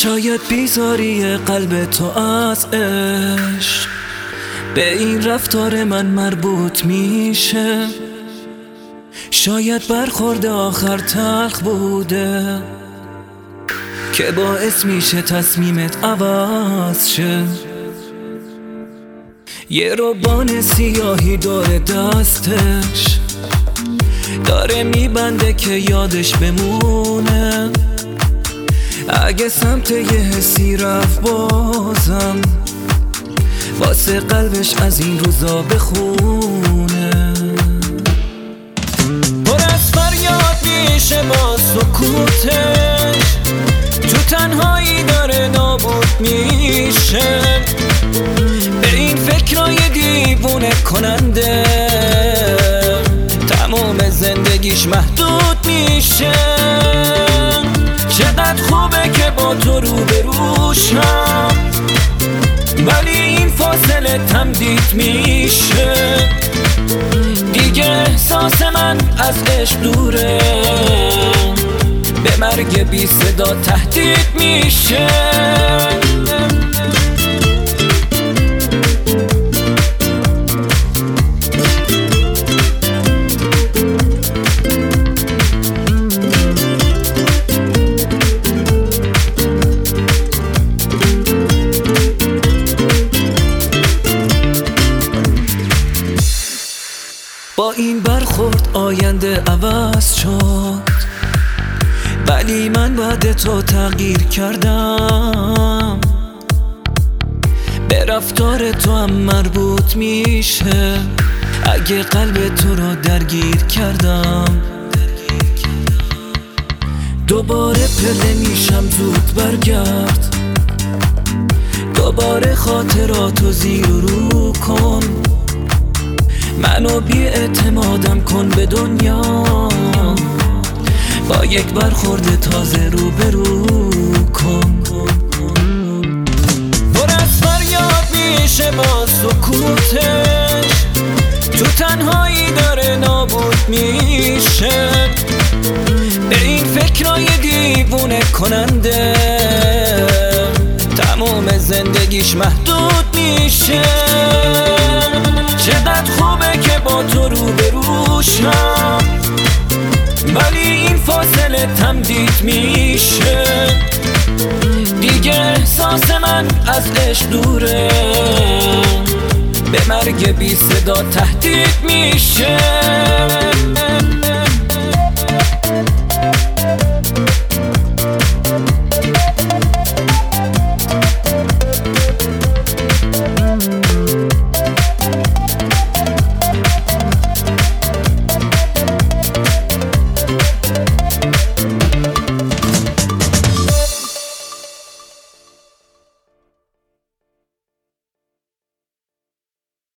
شاید بیزاری قلب تو از عشق به این رفتار من مربوط میشه. شاید برخورد آخر تلخ بوده که باعث میشه تصمیمت عوض شه. یه روبان سیاهی داره دستش، داره میبنده که یادش بمونه. اگه سمت یه حسی رفت بازم واسه قلبش از این روزا بخونه. پر از فریاد میشه با سکوتش، تو تنهایی داره نابود میشه. به این فکرای دیوونه کننده تمام زندگیش محدود میشه. چقدر خوبه که با تو روبروشم، ولی این فاصله تمدید میشه. دیگه احساس من از عشق دوره، به مرگ بی صدا تهدید میشه. با این برخورد آینده عوض شد، ولی من بعد تو تغییر کردم. به رفتار تو هم مربوط میشه اگه قلب تو رو درگیر کردم. دوباره پله میشم زود برگرد، دوباره خاطراتو زیر و رو کن. منو بی اعتمادم کن به دنیا، با یک برخورد تازه روبرو کن. پر از فریاد میشه با سکوتش، تو تنهایی داره نابود میشه. به این فکرای دیوونه کننده تمام زندگیش محدود میشه. چقدر خوبه که با تو روبروشم، ولی این فاصله تمدید میشه. دیگه احساس من از عشق دوره، به مرگ بی صدا تهدید میشه.